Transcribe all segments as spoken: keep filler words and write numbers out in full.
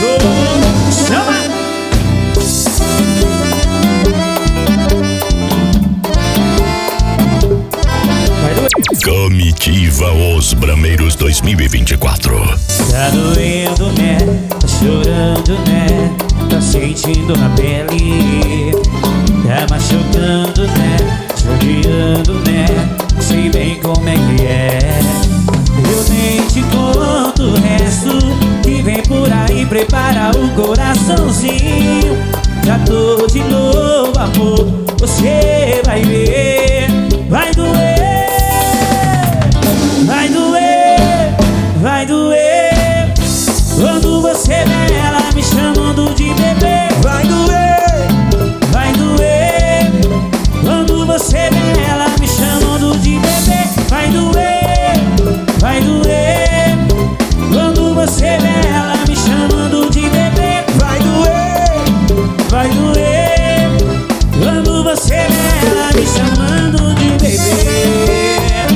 Sucesso. Chama! Comitiva Os Brameiros dois mil e vinte e quatro. Tá doendo, né? Tá chorando, né? Tá sentindo na pele. Tá machucando, né? Judiando, né? Sei bem como é que é. Eu nem te conto o resto que vem por aí. Prepara o coraçãozinho. Já tô de novo, amor. Você vai ver. Vai doer. Vai doer, vai doer. Quando você vê ela me chamando de bebê. Vai doer, vai doer. Quando você vê ela me chamando de bebê. Vai doer, vai doer. Quando você vê ela me chamando de bebê. Vai doer, vai doer. Quando você vê ela me chamando de bebê.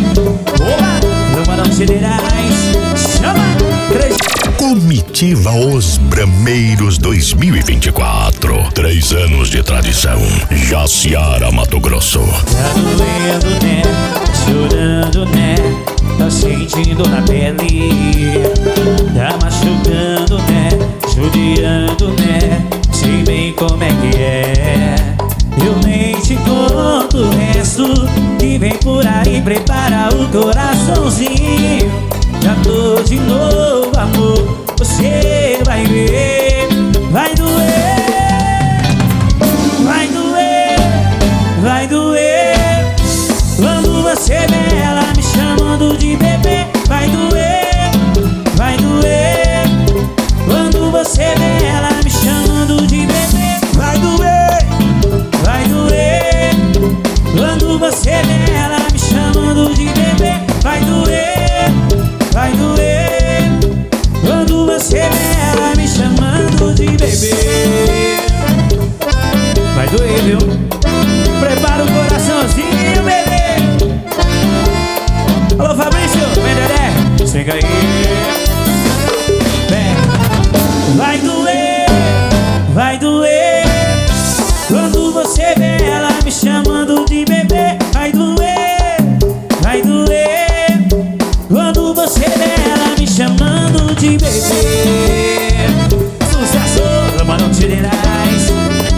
Federais, chama! Três. Comitiva Os Brameiros dois mil e vinte e quatro. Três anos de tradição. Jaciara, Mato Grosso. Tá doendo, né? Tá chorando, né? Tá sentindo na pele. Tá machucando, né? Judiando, né? Sei bem como é que é. Eu nem te conto o resto que vem por aí. Prepara o coraçãozinho. Já tô de novo, amor. Você vai ver. Vai doer. Vai doer. Vai doer. Quando você vê ela me chamando de bebê. Vai doer. Vai doer. Quando você vê ela me chamando de bebê. Vai doer. Vai doer. Quando você vê ela me chamando de bebê. Vai doer, vai doer. Quando você vê ela me chamando de bebê. Vai doer, viu? Prepara o coraçãozinho, bebê. Alô, Fabrício, vem, Dedé. Chega aí. Vem. Vai doer, vai doer. Quando você vê ela me chamando de bebê. Vai doer, vai doer. Quando você vê ela me chamando de bebê. Sucesso, Mano Tireirais.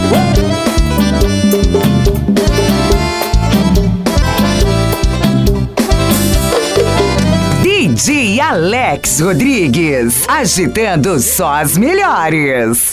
D J Alex Rodrigues, agitando só as melhores.